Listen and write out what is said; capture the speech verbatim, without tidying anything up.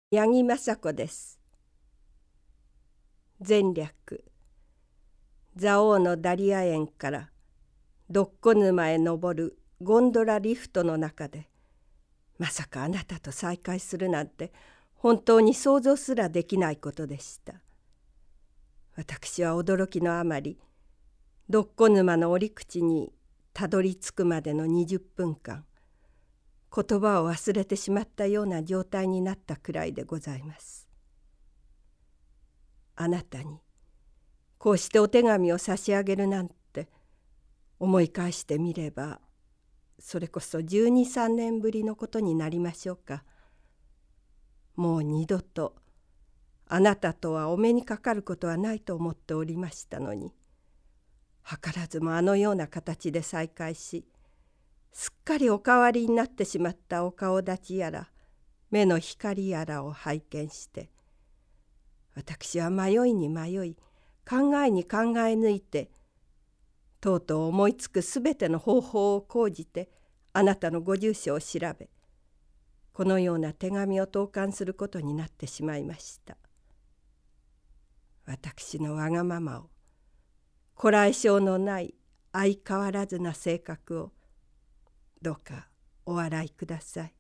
八木雅子です。前略。蔵王のダリア園からどっこ沼へ登るゴンドラリフトの中で、まさかあなたと再会するなんて本当に想像すらできないことでした。私は驚きのあまり、どっこ沼の折り口にたどり着くまでのにじゅっぷんかん、言葉を忘れてしまったような状態になったくらいでございます。あなたにこうしてお手紙を差し上げるなんて、思い返してみればそれこそじゅうに、さんねんぶりのことになりましょうか。もう二度とあなたとはお目にかかることはないと思っておりましたのに、図らずもあのような形で再会し、すっかりお変わりになってしまったお顔立ちやら目の光やらを拝見して、私は迷いに迷い、考えに考え抜いて、とうとう思いつくすべての方法を講じてあなたのご住所を調べ、このような手紙を投函することになってしまいました。私のわがままを、こらえ性のない相変わらずな性格を、どうかお笑いください。